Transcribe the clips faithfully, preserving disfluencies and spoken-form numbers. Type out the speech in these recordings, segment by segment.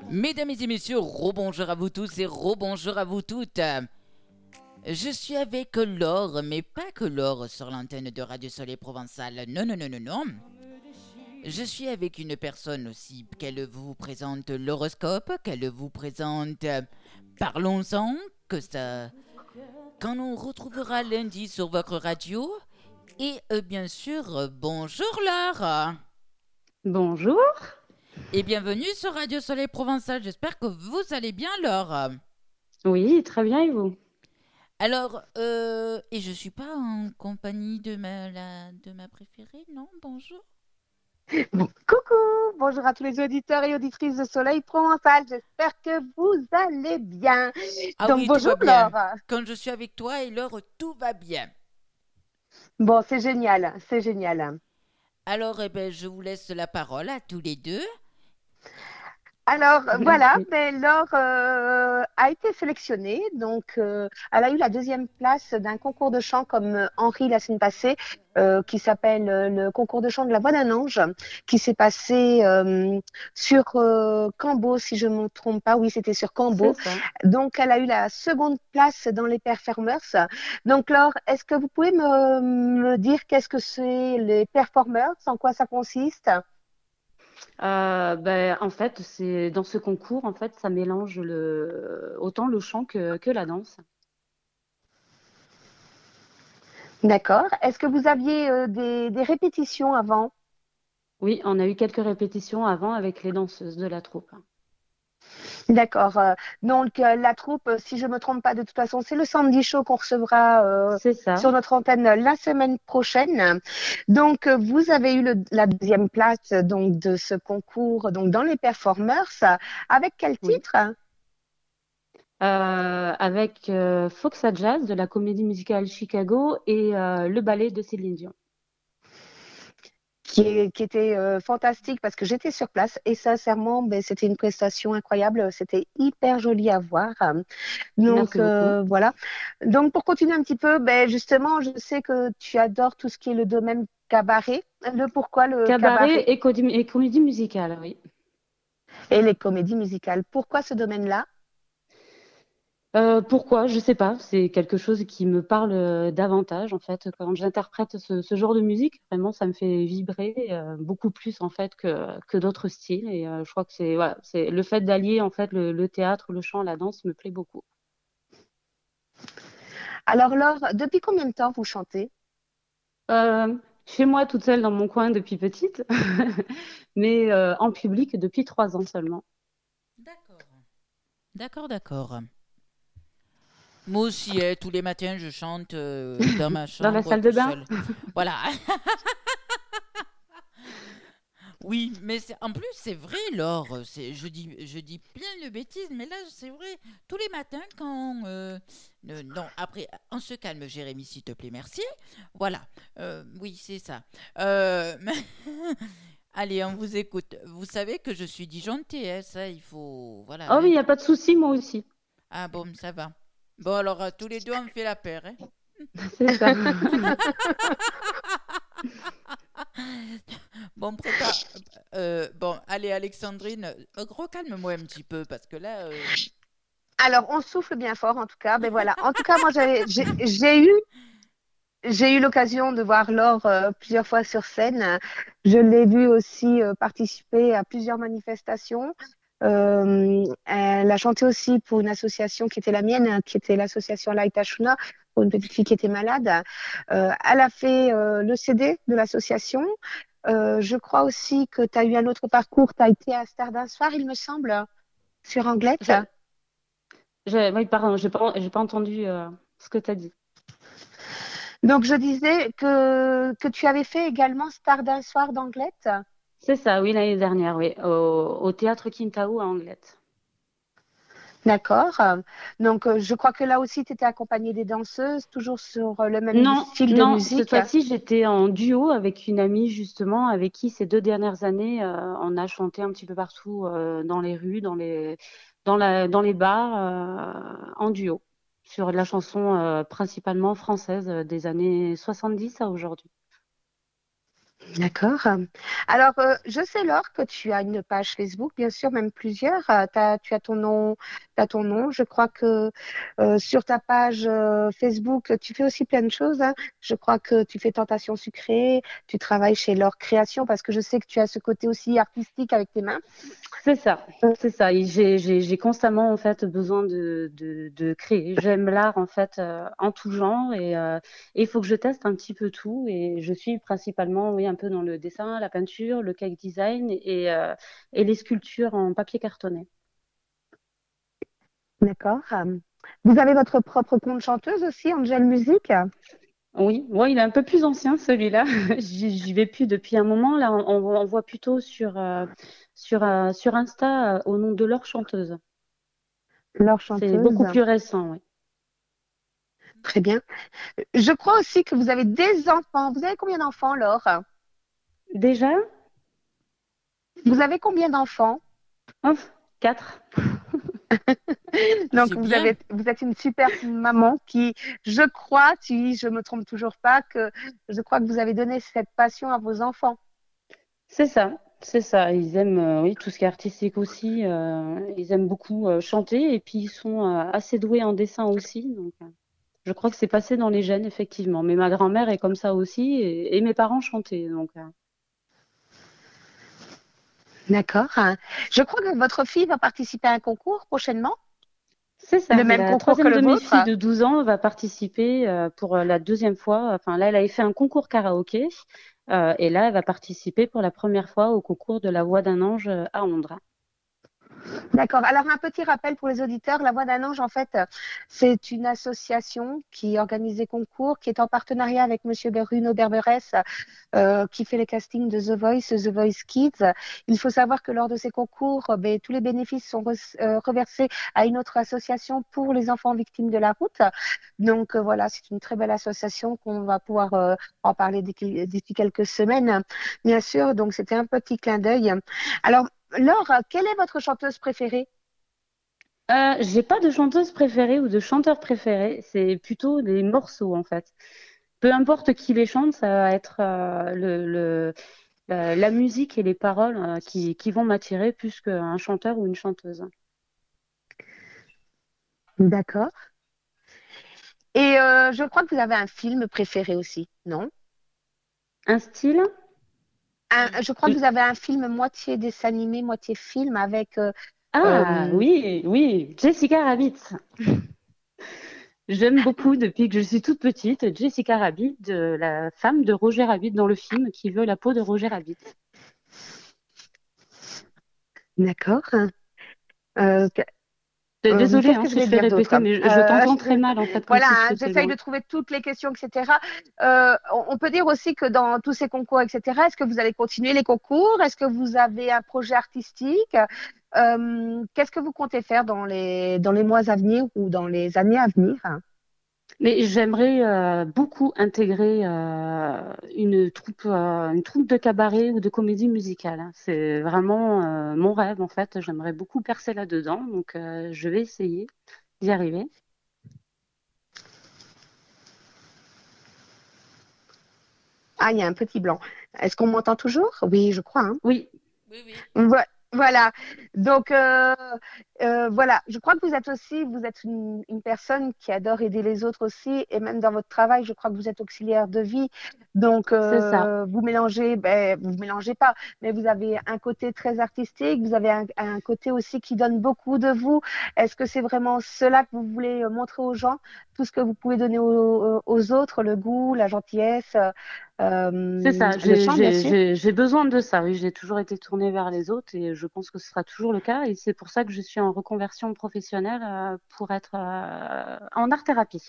Mesdames et messieurs, rebonjour à vous tous et rebonjour à vous toutes. Je suis avec Laure, mais pas que Laure sur l'antenne de Radio Soleil Provençal. Non, non, non, non, non. Je suis avec une personne aussi, qu'elle vous présente l'horoscope, qu'elle vous présente euh, Parlons-en, que ça... Quand on retrouvera lundi sur votre radio. Et euh, bien sûr, euh, bonjour Laure. Bonjour. Et bienvenue sur Radio Soleil Provençal. J'espère que vous allez bien Laure. Oui, très bien, et vous? Alors, euh, et je suis pas en compagnie de ma, la- de ma préférée, non? Bonjour. Bon, coucou, bonjour à tous les auditeurs et auditrices de Soleil Provençal. J'espère que vous allez bien. Ah Donc oui, tout bonjour va bien. Laure. Quand je suis avec toi et Laure, tout va bien. Bon, c'est génial, c'est génial. Alors, eh ben, je vous laisse la parole à tous les deux. Alors voilà, Merci. ben, Laure euh, a été sélectionnée. Donc, euh, elle a eu la deuxième place d'un concours de chant comme euh, Henri la semaine passée, euh, qui s'appelle euh, le concours de chant de la voix d'un ange, qui s'est passé euh, sur euh, Cambo, si je ne me trompe pas. Oui, c'était sur C'est Cambo. ça. Donc, elle a eu la seconde place dans les performers. Donc, Laure, est-ce que vous pouvez me, me dire qu'est-ce que c'est les performers, en quoi ça consiste? Euh, ben, en fait, c'est dans ce concours, en fait, ça mélange le, autant le chant que, que la danse. D'accord. Est-ce que vous aviez euh, des, des répétitions avant? Oui, on a eu quelques répétitions avant avec les danseuses de la troupe. D'accord. euh, donc, euh, la troupe, euh, si je ne me trompe pas, de toute façon, c'est le Sandy Show qu'on recevra euh, C'est ça. sur notre antenne euh, la semaine prochaine. Donc, euh, vous avez eu le- la deuxième place euh, donc, de ce concours donc, dans les performers. euh, Avec quel Oui. titre? Euh, avec euh, Foxa Jazz de la Comédie Musicale Chicago et euh, le ballet de Céline Dion. Qui, est- qui était euh, fantastique parce que j'étais sur place et sincèrement, ben, c'était une prestation incroyable. C'était hyper joli à voir. Donc Merci beaucoup. euh, voilà. Donc pour continuer un petit peu, ben, justement, je sais que tu adores tout ce qui est le domaine cabaret. Le pourquoi le Cabaret cabaret et, codi- et comédie musicale, oui. et les comédies musicales. Pourquoi ce domaine-là? Euh, pourquoi? Je sais pas. C'est quelque chose qui me parle euh, davantage en fait. Quand j'interprète ce, ce genre de musique, vraiment, ça me fait vibrer euh, beaucoup plus en fait que, que d'autres styles. Et euh, je crois que c'est voilà, c'est le fait d'allier en fait le, le théâtre, le chant, la danse me plaît beaucoup. Alors Laure, depuis combien de temps vous chantez? Euh, Chez moi, toute seule dans mon coin depuis petite, mais euh, en public depuis trois ans seulement. D'accord. D'accord, d'accord. Moi aussi, hein, tous les matins, je chante euh, dans ma Dans la chambre salle de tout bain? seul. Voilà. Oui, mais c'est- en plus, c'est vrai, Laure. C'est, je dis, je dis plein de bêtises, mais là, c'est vrai. Tous les matins, quand. euh, euh, non, après, on se calme, Jérémy, s'il te plaît, merci. Voilà. Euh, oui, c'est ça. Euh, Allez, on vous écoute. Vous savez que je suis disjonctée, hein, ça, il faut. Voilà. Oh oui, Hein. il n'y a pas de souci, moi aussi. Ah bon, ça va. Bon, alors, euh, tous les deux, on fait la paire, hein. C'est ça. Bon, prépare. euh, bon, allez, Alexandrine, euh, recalme-moi un petit peu parce que là. euh, Alors on souffle bien fort en tout cas. Ben voilà. En tout cas, moi j'ai j'ai- j'ai eu j'ai eu l'occasion de voir Laure euh, plusieurs fois sur scène. Je l'ai vue aussi euh, participer à plusieurs manifestations. Euh, elle a chanté aussi pour une association qui était la mienne, qui était l'association Laïta Shuna, pour une petite fille qui était malade. Euh, elle a fait euh, le C D de l'association. Euh, je crois aussi que tu as eu un autre parcours. Tu as été à Stardust Soir, il me semble, sur Anglette. Je- j'ai- oui, pardon, j'ai pas, j'ai pas entendu euh, ce que tu as dit. Donc, je disais que, que tu avais fait également Stardust Soir d'Anglette. C'est ça, oui, l'année dernière, oui, au, au théâtre Quintao à Anglette. D'accord. Donc, euh, je crois que là aussi, tu étais accompagnée des danseuses, toujours sur euh, le même Non, style de non, cette musique. fois-ci, j'étais en duo avec une amie, justement, avec qui ces deux dernières années, euh, on a chanté un petit peu partout euh, dans les rues, dans les, dans la, dans les bars, euh, en duo, sur de la chanson euh, principalement française euh, des années soixante-dix à aujourd'hui. D'accord. Alors, euh, je sais, Laure, que tu as une page Facebook, bien sûr, même plusieurs. Euh, t'as- tu as ton nom, t'as ton nom. Je crois que euh, sur ta page euh, Facebook, tu fais aussi plein de choses, hein. Je crois que tu fais Tentation sucrée, tu travailles chez Laure Création, parce que je sais que tu as ce côté aussi artistique avec tes mains. C'est ça, Euh, c'est ça. Et J'ai, j'ai, j'ai constamment en fait besoin de, de, de créer. J'aime l'art en fait euh, en tout genre et euh, et il faut que je teste un petit peu tout. Et je suis principalement, oui, un peu dans le dessin, la peinture, le cake design et euh, et les sculptures en papier cartonné. D'accord. Euh, Vous avez votre propre compte chanteuse aussi, Angel Music? Oui, ouais, il est un peu plus ancien celui-là. J'y j'y vais plus depuis un moment. Là, on, on voit plutôt sur euh, sur euh, sur Insta euh, au nom de leur chanteuse. Laure C'est chanteuse. beaucoup plus récent, oui. Très bien. Je crois aussi que vous avez des enfants. Vous avez combien d'enfants, Laure? Déjà? Vous avez combien d'enfants? Oh, quatre. Donc, C'est vous bien. avez, vous êtes une super maman qui, je crois, si je me trompe toujours pas, que je crois que vous avez donné cette passion à vos enfants. C'est ça, c'est ça. Ils aiment, euh, oui, tout ce qui est artistique aussi. Euh, ils aiment beaucoup euh, chanter et puis ils sont euh, assez doués en dessin aussi. Donc, euh, je crois que c'est passé dans les gènes, effectivement. Mais ma grand-mère est comme ça aussi et, et mes parents chantaient. Donc, euh, D'accord. Je crois que votre fille va participer à un concours prochainement, c'est ça. le même La concours que troisième le de mes vôtre. filles de douze ans va participer euh, pour la deuxième fois. Enfin, là, elle avait fait un concours karaoké euh, et là, elle va participer pour la première fois au concours de la voix d'un ange euh, à Ondra. D'accord. Alors, un petit rappel pour les auditeurs. La Voix d'un Ange, en fait, c'est une association qui organise des concours, qui est en partenariat avec Monsieur Bruno Berberès, euh, qui fait les castings de The Voice, The Voice Kids. Il faut savoir que lors de ces concours, euh, ben, tous les bénéfices sont re- euh, reversés à une autre association pour les enfants victimes de la route. Donc, euh, voilà, c'est une très belle association qu'on va pouvoir euh, en parler d'ici d'ici quelques semaines, bien sûr. Donc, c'était un petit clin d'œil. Alors, Laure, quelle est votre chanteuse préférée? Euh, j'ai pas de chanteuse préférée ou de chanteur préféré, c'est plutôt des morceaux en fait. Peu importe qui les chante, ça va être euh, le, le- la, la musique et les paroles euh, qui, qui vont m'attirer plus qu'un chanteur ou une chanteuse. D'accord. Et euh, je crois que vous avez un film préféré aussi, non? Un style? Un- Un- je crois que vous avez un film moitié dessin animé, moitié film avec... euh, Ah euh, oui, oui, Jessica Rabbit. J'aime beaucoup depuis que je suis toute petite Jessica Rabbit, de la femme de Roger Rabbit dans le film qui veut la peau de Roger Rabbit. d'accord. Euh, que- D- euh, Désolée qu'est-ce hein, que je si je vais fais dire d'autre? répéter, mais je je Euh, t'entends très mal en fait comme voilà, si je hein, étais j'essaye loin. de trouver toutes les questions, et cetera. Euh, on, on peut dire aussi que dans tous ces concours, et cetera, est-ce que vous allez continuer les concours? Est-ce que vous avez un projet artistique? Euh, qu'est-ce que vous comptez faire dans les, dans les mois à venir ou dans les années à venir? Mais j'aimerais euh, beaucoup intégrer euh, une troupe, euh, une troupe de cabaret ou de comédie musicale, hein. C'est vraiment euh, mon rêve en fait. J'aimerais beaucoup percer là-dedans, donc euh, je vais essayer d'y arriver. Ah, il y a un petit blanc. Est-ce qu'on m'entend toujours? Oui, je crois, hein. Oui, Oui, oui. Voi- Voilà. Donc, euh, euh, voilà. Je crois que vous êtes aussi, vous êtes une, une personne qui adore aider les autres aussi. Et même dans votre travail, je crois que vous êtes auxiliaire de vie. Donc, c'est ça. euh, vous mélangez, ben, vous mélangez pas, mais vous avez un côté très artistique. Vous avez un, un côté aussi qui donne beaucoup de vous. Est-ce que c'est vraiment cela que vous voulez euh, montrer aux gens? Tout ce que vous pouvez donner aux, aux autres, le goût, la gentillesse, euh, C'est ça, le j'ai chant, bien j'ai- sûr. j'ai- j'ai besoin de ça, oui, j'ai toujours été tournée vers les autres et je pense que ce sera toujours le cas et c'est pour ça que je suis en reconversion professionnelle euh, pour être euh, en art-thérapie.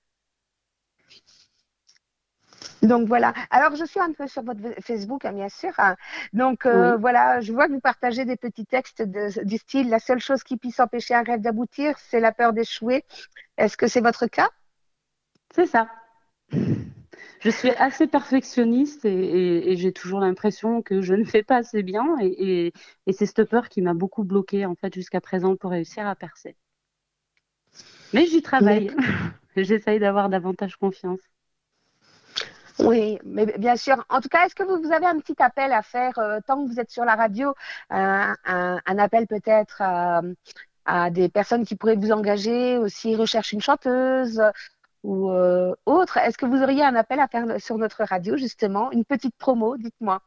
Donc voilà. Alors je suis un peu sur votre Facebook, hein, bien sûr, hein. Donc euh, Oui, voilà, je vois que vous partagez des petits textes de- du style la seule chose qui puisse empêcher un rêve d'aboutir, c'est la peur d'échouer. Est-ce que c'est votre cas? c'est ça. Je suis assez perfectionniste et, et- et j'ai toujours l'impression que je ne fais pas assez bien et, et- et c'est cette peur qui m'a beaucoup bloquée en fait jusqu'à présent pour réussir à percer. Mais j'y travaille. D'accord. J'essaye d'avoir davantage confiance. Oui, mais bien sûr. En tout cas, est-ce que vous, vous avez un petit appel à faire euh, tant que vous êtes sur la radio, un, un- un appel peut-être à, à des personnes qui pourraient vous engager, aussi recherchent une chanteuse ou euh, autre. Est-ce que vous auriez un appel à faire sur notre radio, justement, une petite promo, dites-moi.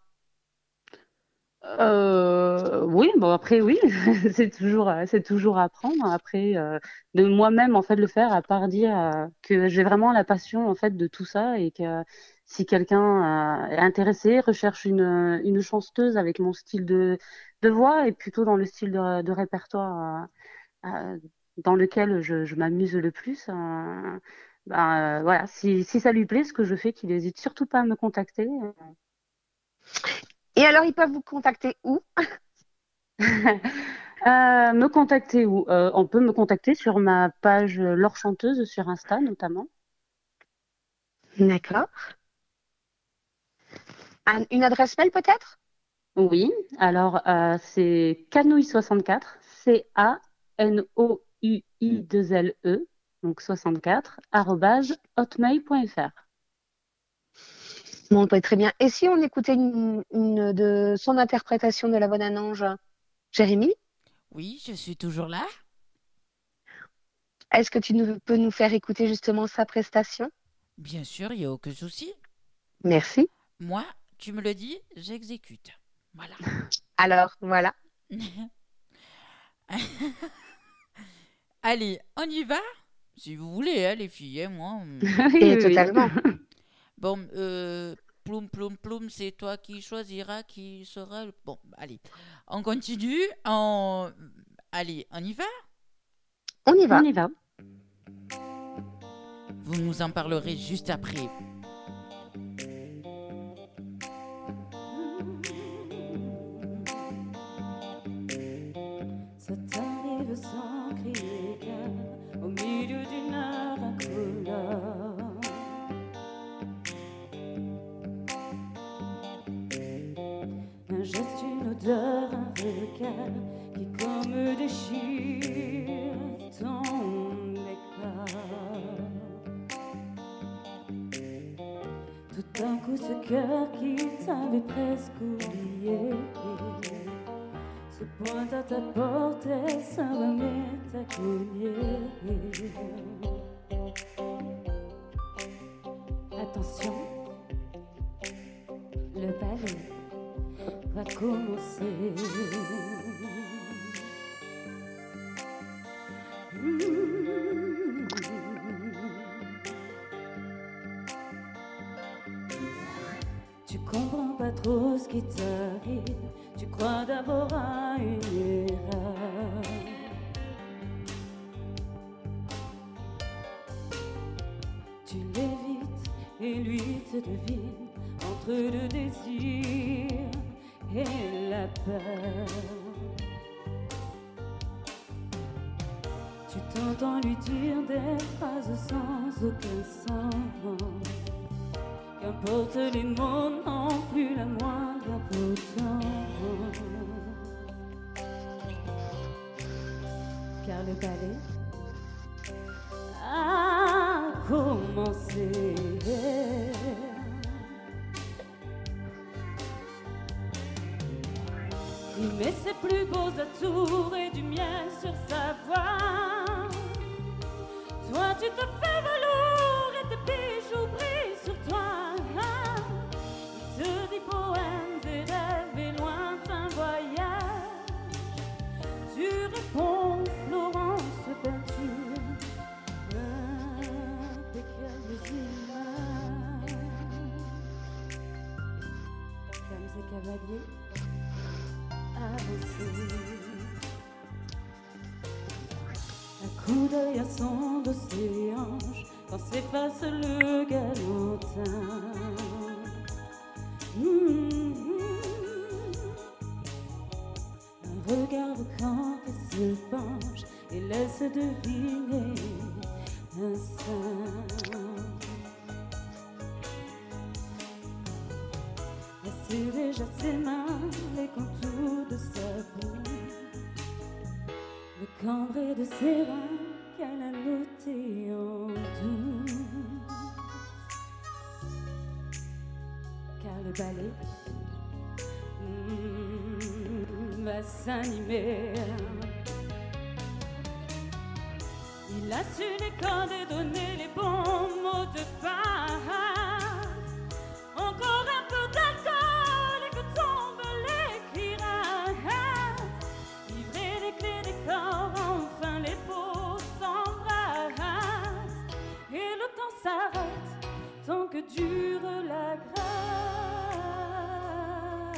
Euh, oui, bon après oui, c'est toujours euh, c'est toujours à apprendre. Après euh, de moi-même en fait le faire, à part dire euh, que j'ai vraiment la passion en fait de tout ça et que si quelqu'un euh, est intéressé, recherche une une chanteuse avec mon style de de voix et plutôt dans le style de, de répertoire euh, euh, dans lequel je, je m'amuse le plus. Euh, ben, euh, voilà, si si ça lui plaît ce que je fais, qu'il hésite surtout pas à me contacter. Et alors, ils peuvent vous contacter où? Euh, me contacter où? Euh, on peut me contacter sur ma page euh, Laure Chanteuse sur Insta notamment. D'accord. Un- une adresse mail peut-être? Oui, alors euh, c'est canouille soixante-quatre, C A N O U I deux L E, donc soixante-quatre, arrobase hotmail point F R. Bon, bah, très bien. Et si on écoutait une, une de son interprétation de La Bonne à Ange, Jérémy, Oui, je suis toujours là. est-ce que tu nous- peux nous faire écouter justement sa prestation? Bien sûr, il n'y a aucun souci. Merci. Moi, tu me le dis, j'exécute. Voilà. Alors, voilà. Allez, on y va? Si vous voulez, hein, les filles, hein, moi. hum. Oui, Et oui, oui. totalement. Bon, euh, ploum, ploum, ploum, c'est toi qui choisiras qui sera. le- Bon, allez, on continue. On... Allez, on y va? On y On va. y va. Vous nous en parlerez juste après. Ça t'arrive sans crier gare, au milieu d'une heure incolore. Un geste, une odeur, un regard qui comme déchire ton écart. Tout d'un coup ce cœur qui t'avait presque oublié se pointe à ta porte et ça remet à cogner. Attention, le ballet va commencer. Mmh. Tu comprends pas trop ce qui t'arrive, tu crois d'abord à une erreur. Tu l'évites et lui te devine entre le désir et la peur. Tu t'entends lui dire des phrases sans aucun sens. Qu'importe les mots n'ont plus la moindre importance. Car le ballet a commencé. Il met ses plus beaux atours et du miel sur sa voix. Toi tu te fais velours et tes bijoux brillent sur toi. Il te dit poèmes et rêves et lointains voyages. Tu réponds Florence peinture, impeccables images. Dames et cavaliers, avancez. Un coup d'œil à son dos ses hanches, quand s'efface le galantin. Mmh. Un regard quand elle se penche et laisse deviner un sein. Elle sait déjà ses mains, les contours de sa bouche, le cambré de ses reins qu'elle a noté en douce. le ballet mm, va s'animer. Il a su les codes et donner les bons mots de passe. Encore un peu d'alcool et que tombent les cuirasses. Livrer les clés des corps, enfin les peaux s'embrassent. Et le temps s'arrête tant que dure la grâce.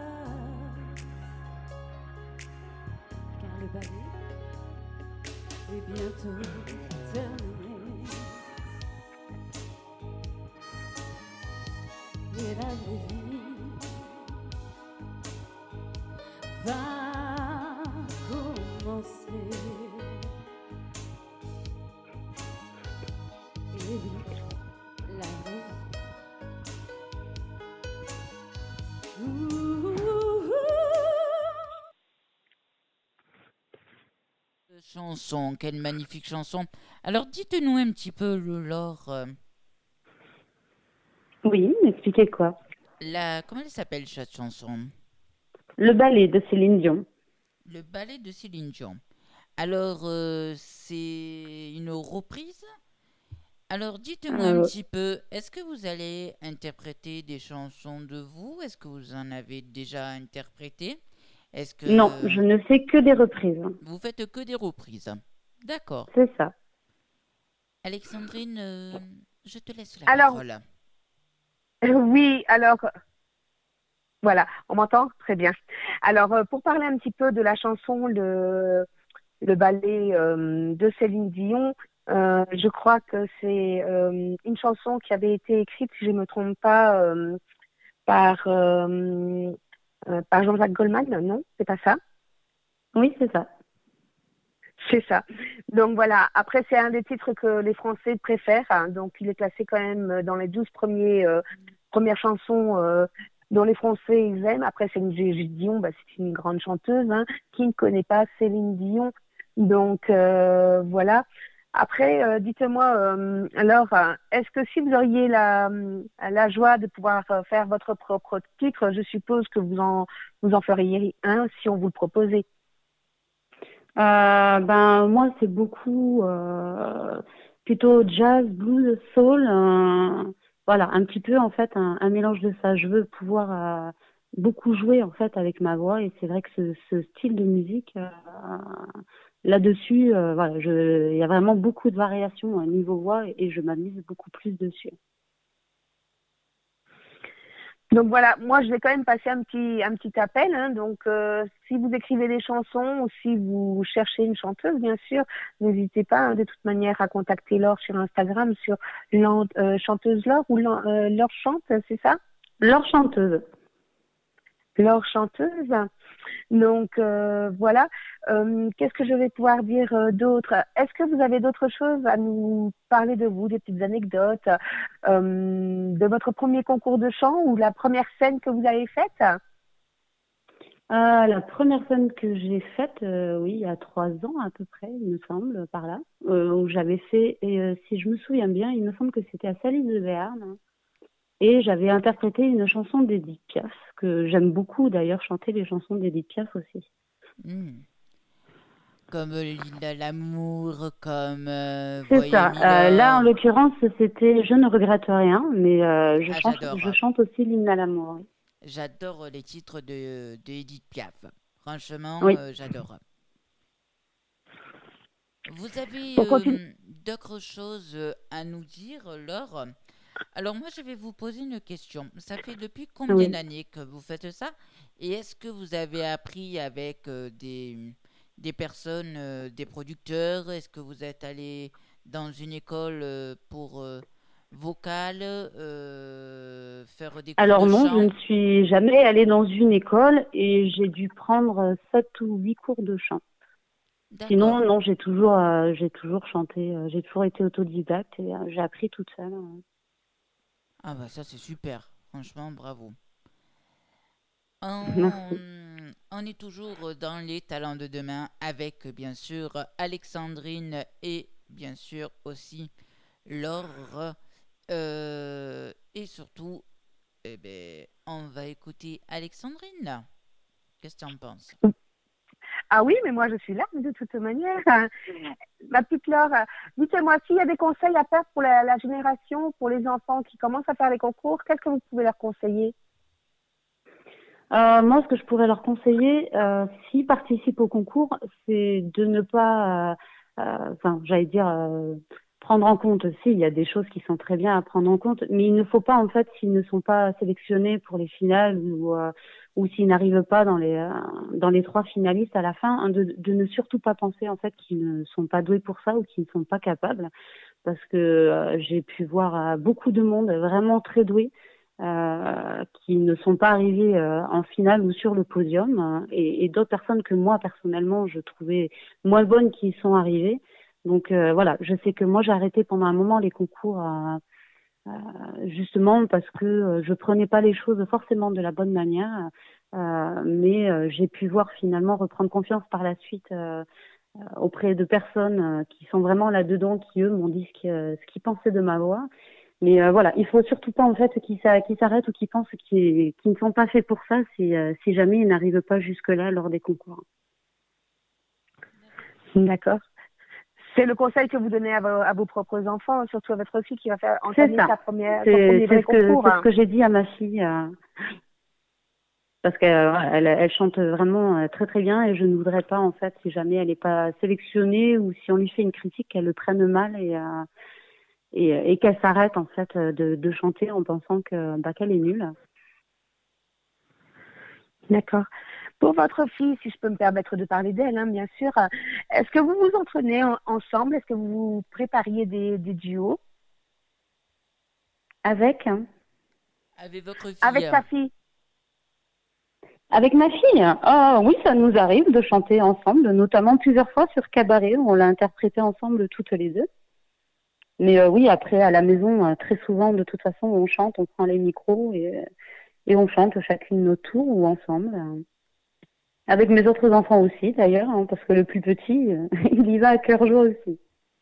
Car le ballet est bientôt terminé. Et la vraie vie va commencer. Et oui, la vraie vie. Ouh, ouh, ouh. Chanson, quelle magnifique chanson. Alors dites-nous un petit peu, Laure, euh, Oui, expliquez quoi? la... comment elle s'appelle cette chanson? Le ballet de Céline Dion. Le ballet de Céline Dion. Alors, euh, c'est une reprise? Alors, dites-moi un Euh, petit peu, est-ce que vous allez interpréter des chansons de vous? Est-ce que vous en avez déjà interprété? Est-ce non, que je ne fais que des reprises. vous faites que des reprises? D'accord. C'est ça. Alexandrine, euh, je te laisse la Alors, parole. euh, oui, alors, voilà, on m'entend? Très bien. Alors, euh, pour parler un petit peu de la chanson, le, le ballet euh, de Céline Dion, euh, je crois que c'est euh, une chanson qui avait été écrite, si je ne me trompe pas, euh, par, euh, euh, par Jean-Jacques Goldman, non? C'est pas ça? Oui, c'est ça. C'est ça. Donc voilà, après c'est un des titres que les Français préfèrent, hein. Donc il est classé quand même dans les douze premiers, euh, premières chansons euh, dont les Français ils aiment. Après Céline Dion, bah, c'est une grande chanteuse, hein. Qui ne connaît pas Céline Dion? Donc euh, voilà. Après, euh, dites-moi, euh, alors, euh, est-ce que si vous auriez la, la joie de pouvoir euh, faire votre propre titre, je suppose que vous en, vous en feriez un si on vous le proposait. Euh, ben moi c'est beaucoup euh, plutôt jazz, blues, soul, euh, voilà un petit peu en fait un, un mélange de ça. Je veux pouvoir euh, beaucoup jouer en fait avec ma voix et c'est vrai que ce, ce style de musique euh, là-dessus, euh, voilà, je, il y a vraiment beaucoup de variations à niveau voix et, et je m'amuse beaucoup plus dessus. Donc voilà, moi je vais quand même passer un petit un petit appel, hein. Donc euh, si vous écrivez des chansons ou si vous cherchez une chanteuse, bien sûr, n'hésitez pas, hein, de toute manière à contacter Laure sur Instagram sur Lan- euh, chanteuse Laure ou Lan- euh, Laure chante, c'est ça? Leur chanteuse. Laure chanteuse. Donc euh, voilà. Euh, qu'est-ce que je vais pouvoir dire euh, d'autre? Est-ce que vous avez d'autres choses à nous parler de vous, des petites anecdotes, euh, de votre premier concours de chant ou la première scène que vous avez faite? Euh, la première scène que j'ai faite, euh, oui, il y a trois ans à peu près, il me semble, par là, euh, où j'avais fait, et euh, si je me souviens bien, il me semble que c'était à Saly de Béarn, et j'avais interprété une chanson d'Edith Piaf, que j'aime beaucoup d'ailleurs chanter les chansons d'Edith Piaf aussi. Hmm. Comme euh, L'île à l'amour, comme euh, C'est Voyez ça. Euh, là, en Milord. l'occurrence, c'était Je ne regrette rien, mais euh, je Ah, chante, j'adore. je chante aussi l'hymne à l'amour. Oui. J'adore les titres de, de Edith Piaf. Franchement, Oui. euh, j'adore. Vous avez Pour continuer. euh, d'autres choses euh, à nous dire, Laure? Alors moi, je vais vous poser une question. Ça fait depuis combien Oui. d'années que vous faites ça? Et est-ce que vous avez appris avec euh, des, des personnes, euh, des producteurs? Est-ce que vous êtes allé dans une école euh, pour euh, vocale, euh, faire des cours Alors de non, je ne chant? suis jamais allée dans une école et j'ai dû prendre sept ou huit cours de chant. Sinon, D'accord. non, j'ai toujours, euh, j'ai toujours chanté, euh, j'ai toujours été autodidacte et euh, j'ai appris toute seule. euh. Ah bah ça c'est super. Franchement, bravo. Merci. On, on est toujours dans les talents de demain avec bien sûr Alexandrine et bien sûr aussi Laure euh, et surtout Eh ben, on va écouter Alexandrine, là. Qu'est-ce que tu en penses? Ah oui, mais moi je suis là de toute manière. Ma petite Laure, dites-moi s'il y a des conseils à faire pour la, la génération, pour les enfants qui commencent à faire les concours, qu'est-ce que vous pouvez leur conseiller? Euh, moi, ce que je pourrais leur conseiller, euh, s'ils participent au concours, c'est de ne pas, euh, euh, enfin, j'allais dire, euh, prendre en compte aussi, il y a des choses qui sont très bien à prendre en compte, mais il ne faut pas, en fait, s'ils ne sont pas sélectionnés pour les finales ou, euh, ou s'ils n'arrivent pas dans les, euh, dans les trois finalistes à la fin, hein, de, de ne surtout pas penser, en fait, qu'ils ne sont pas doués pour ça ou qu'ils ne sont pas capables, parce que euh, j'ai pu voir euh, beaucoup de monde vraiment très doué euh, qui ne sont pas arrivés euh, en finale ou sur le podium, hein, et, et d'autres personnes que moi personnellement je trouvais moins bonnes qui y sont arrivées. Donc euh, voilà, je sais que moi j'ai arrêté pendant un moment les concours euh, euh, justement parce que euh, je prenais pas les choses forcément de la bonne manière, euh, mais euh, j'ai pu voir finalement reprendre confiance par la suite euh, auprès de personnes euh, qui sont vraiment là-dedans, qui eux m'ont dit ce qu'ils ce qu'ils pensaient de ma voix. Mais euh, voilà, il faut surtout pas en fait qu'ils s'a- qu'ils s'arrêtent ou qu'ils pensent qu'ils qu'ils ne sont pas faits pour ça si, euh, si jamais ils n'arrivent pas jusque-là lors des concours. D'accord. C'est le conseil que vous donnez à vos, à vos propres enfants, surtout à votre fille qui va faire C'est entamer ça. sa première, son C'est premier c'est vrai ce que concours. c'est ce Hein. que j'ai dit à ma fille euh, parce qu'elle elle, elle chante vraiment euh, très très bien et je ne voudrais pas en fait si jamais elle n'est pas sélectionnée ou si on lui fait une critique qu'elle le prenne mal et euh, et, et qu'elle s'arrête en fait de, de chanter en pensant que bah, qu'elle est nulle. D'accord. Pour votre fille, si je peux me permettre de parler d'elle, hein, bien sûr, euh, est-ce que vous vous entraînez en- ensemble? Est-ce que vous vous prépariez des, des duos Avec hein, Avec votre avec fille. sa fille? Avec ma fille, ah oui, ça nous arrive de chanter ensemble, notamment plusieurs fois sur Cabaret, où on l'a interprété ensemble toutes les deux. Mais euh, oui, après, à la maison, euh, très souvent, de toute façon, on chante, on prend les micros et, et on chante chacune notre tour ou ensemble. euh. Avec mes autres enfants aussi, d'ailleurs, hein, parce que le plus petit, euh, il y va à cœur joie aussi.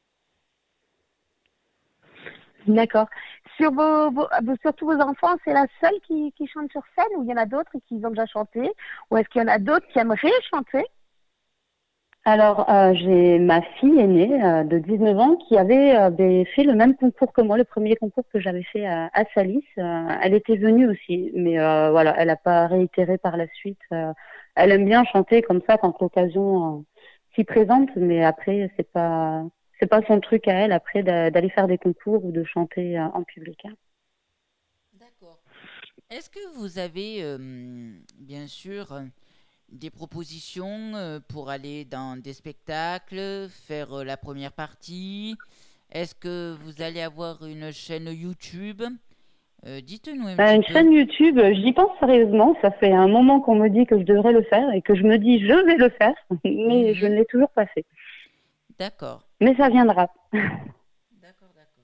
D'accord. Sur vos, vos, vos- surtout vos enfants, c'est la seule qui, qui chante sur scène ou il y en a d'autres qui ont déjà chanté? Ou est-ce qu'il y en a d'autres qui aimeraient chanter? Alors, euh, j'ai ma fille aînée euh, de dix-neuf ans qui avait euh, ben, fait le même concours que moi, le premier concours que j'avais fait à, à Salis. Euh, elle était venue aussi, mais euh, voilà, elle n'a pas réitéré par la suite. Euh, elle aime bien chanter comme ça quand l'occasion euh, s'y présente, mais après, c'est pas c'est pas son truc à elle après d'a- d'aller faire des concours ou de chanter euh, en public. Hein. D'accord. Est-ce que vous avez, euh, bien sûr, euh, des propositions euh, pour aller dans des spectacles, faire euh, la première partie? Est-ce que vous allez avoir une chaîne YouTube? Euh, Dites-nous un Euh, petit une peu. chaîne YouTube, euh, j'y pense sérieusement. Ça fait un moment qu'on me dit que je devrais le faire et que je me dis je vais le faire, mais je Mhm. ne l'ai toujours pas fait. D'accord. Mais ça viendra. D'accord, d'accord.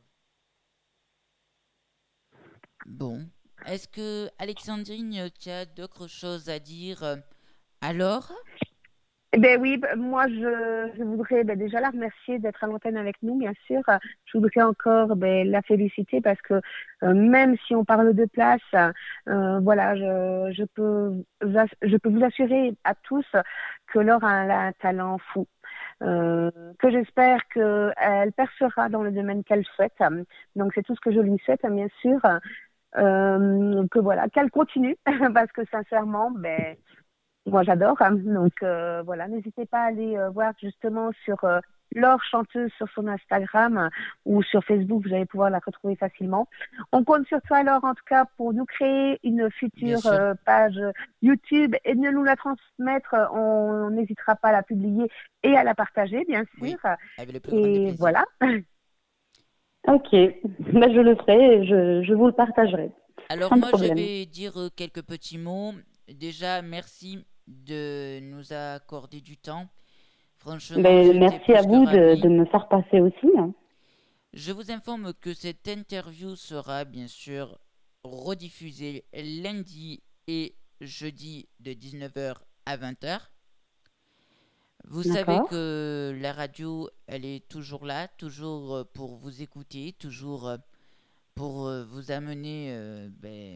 Bon. Est-ce que, Alexandrine, tu as d'autres choses à dire euh, alors? Eh ben oui, ben, moi je, je voudrais ben, déjà la remercier d'être à l'antenne avec nous, bien sûr. Je voudrais encore ben, la féliciter parce que euh, même si on parle de place, euh, voilà, je, je peux vous ass- je peux vous assurer à tous que Laure a un, un talent fou. Euh, que j'espère qu'elle percera dans le domaine qu'elle souhaite. Donc c'est tout ce que je lui souhaite, bien sûr. Euh, que voilà, qu'elle continue parce que sincèrement, ben moi, j'adore. Hein. Donc, euh, voilà, n'hésitez pas à aller euh, voir justement sur euh, Laure Chanteuse sur son Instagram euh, ou sur Facebook. Vous allez pouvoir la retrouver facilement. On compte sur toi, Laure, en tout cas, pour nous créer une Bien future sûr. euh, page YouTube et de nous la transmettre. On n'hésitera pas à la publier et à la partager, bien sûr. Oui, avec le plus grand des Et plaisirs. voilà. Ok, ben, je le ferai et je, je vous le partagerai. Alors Sans moi, je problème. vais dire euh, quelques petits mots. Déjà, merci de nous accorder du temps. Franchement, Ben, j'étais merci à plus que vous de, de ravi. me faire passer aussi. Hein. Je vous informe que cette interview sera bien sûr rediffusée lundi et jeudi de dix-neuf heures à vingt heures. Vous savez D'accord. que la radio, elle est toujours là, toujours euh, pour vous écouter, toujours euh, pour euh, vous amener euh, ben,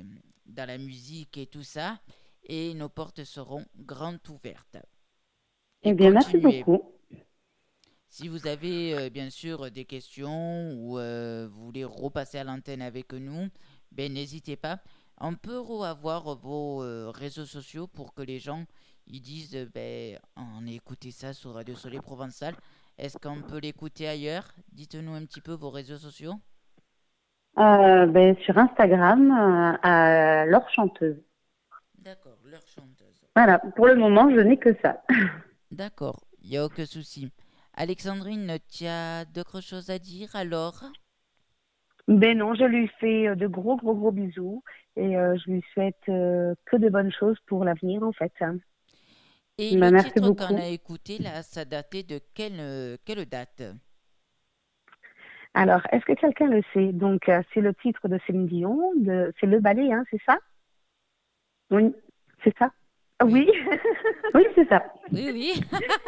dans la musique et tout ça. Et nos portes seront grandes ouvertes. Et Eh bien, merci continuez. beaucoup. Si vous avez euh, bien sûr des questions ou euh, vous voulez repasser à l'antenne avec nous, ben n'hésitez pas. On peut avoir vos euh, réseaux sociaux pour que les gens ils disent euh, ben on a écouté ça sur Radio Soleil Provençal. Est-ce qu'on peut l'écouter ailleurs? Dites-nous un petit peu vos réseaux sociaux. Euh, ben, sur Instagram, euh, à Laure Chanteuse. D'accord, leur chanteuse. Voilà, pour le moment, je n'ai que ça. D'accord, il n'y a aucun souci. Alexandrine, tu as d'autres choses à dire alors? Ben non, je lui fais euh, de gros, gros, gros bisous et euh, je lui souhaite euh, que de bonnes choses pour l'avenir, en fait. Et Ben, le merci titre qu'on beaucoup. a écouté là, ça datait de quelle, euh, quelle date? Alors, est-ce que quelqu'un le sait? Donc, euh, c'est le titre de Céline Dion, de... c'est Le Ballet, hein, c'est ça? Oui, C'est ça? Oui. Oui. oui, c'est ça. Oui, oui.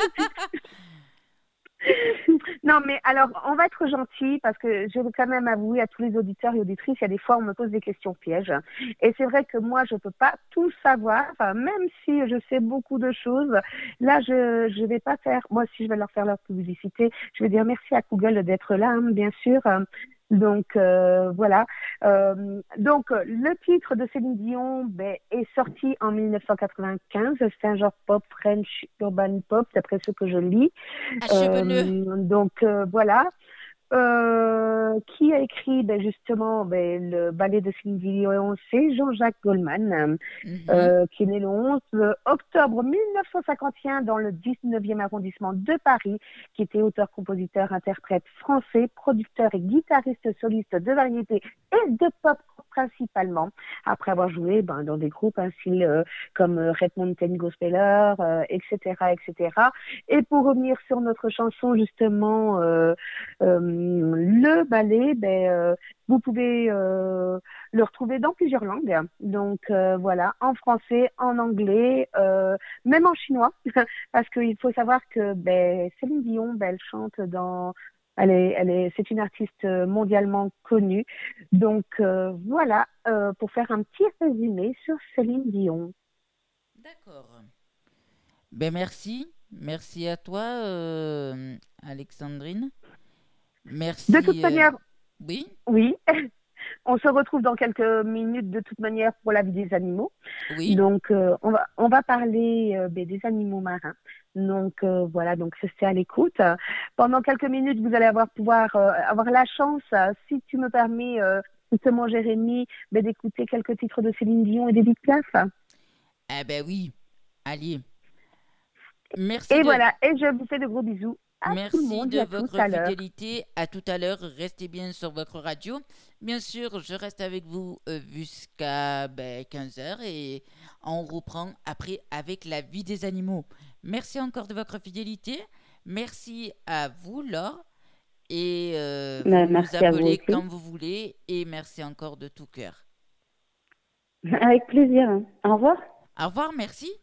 Non, mais alors, on va être gentil parce que je veux quand même avouer à tous les auditeurs et auditrices, il y a des fois, on me pose des questions pièges. Et c'est vrai que moi, je peux pas tout savoir, enfin, même si je sais beaucoup de choses. Là, je je vais pas faire, moi, si je vais leur faire leur publicité, je vais dire merci à Google d'être là, hein, bien sûr. Donc, euh, voilà. Euh, donc, le titre de Céline Dion ben, est sorti en mille neuf cent quatre-vingt-quinze. C'est un genre pop, French, urban pop, d'après ce que je lis. Achevez-le. Euh, donc, euh, voilà. Euh, qui a écrit ben, justement ben, le ballet de Céline Dion? C'est Jean-Jacques Goldman, Mhm. euh, qui est né le onze octobre mille neuf cent cinquante et un dans le dix-neuvième arrondissement de Paris, qui était auteur, compositeur, interprète français, producteur et guitariste soliste de variété et de pop principalement, après avoir joué ben, dans des groupes hein, style, euh, comme euh, Red Mountain Gospeller, euh, et cetera, et cetera. Et pour revenir sur notre chanson justement, euh, euh, le ballet, ben, euh, vous pouvez euh, le retrouver dans plusieurs langues. Donc euh, voilà, en français, en anglais, euh, même en chinois, parce qu'il faut savoir que ben, Céline Dion, ben, elle chante dans Elle est, elle est, c'est une artiste mondialement connue. Donc euh, voilà, euh, pour faire un petit résumé sur Céline Dion. D'accord. Ben merci. Merci à toi, euh, Alexandrine. Merci. De toute euh, manière, Oui, oui, on se retrouve dans quelques minutes de toute manière pour la vie des animaux. oui. Donc euh, on va on va parler euh, ben, des animaux marins. Donc euh, voilà, donc c'est à l'écoute. Pendant quelques minutes, vous allez avoir pouvoir euh, avoir la chance, euh, si tu me permets, euh, justement Jérémy, ben, d'écouter quelques titres de Céline Dion et d'Edith Piaf. Ah ben oui. Allez. Merci Et de, voilà, et je vous fais de gros bisous à tout le merci monde de et à tout votre à l'heure. fidélité. À tout à l'heure. Restez bien sur votre radio. Bien sûr, je reste avec vous euh, jusqu'à ben, quinze heures et on reprend après avec la vie des animaux. Merci encore de votre fidélité. Merci à vous, Laure. Et euh, vous Ben, nous merci à vous appelez aussi. quand vous voulez. Et merci encore de tout cœur. Avec plaisir. Hein. Au revoir. Au revoir, merci.